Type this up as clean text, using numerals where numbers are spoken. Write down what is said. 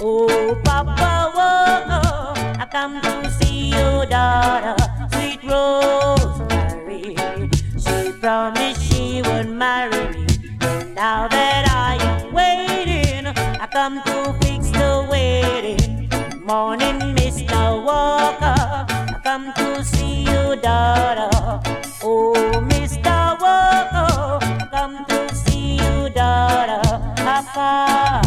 Oh, Papa, whoa, I come to see your daughter, sweet Rosemary. She promised she would marry me. And now that I am waiting, I come to fix the wedding. Morning, Mr. Walker, I come to see your daughter. Oh, Mr. Walker, I come to see your daughter. Papa.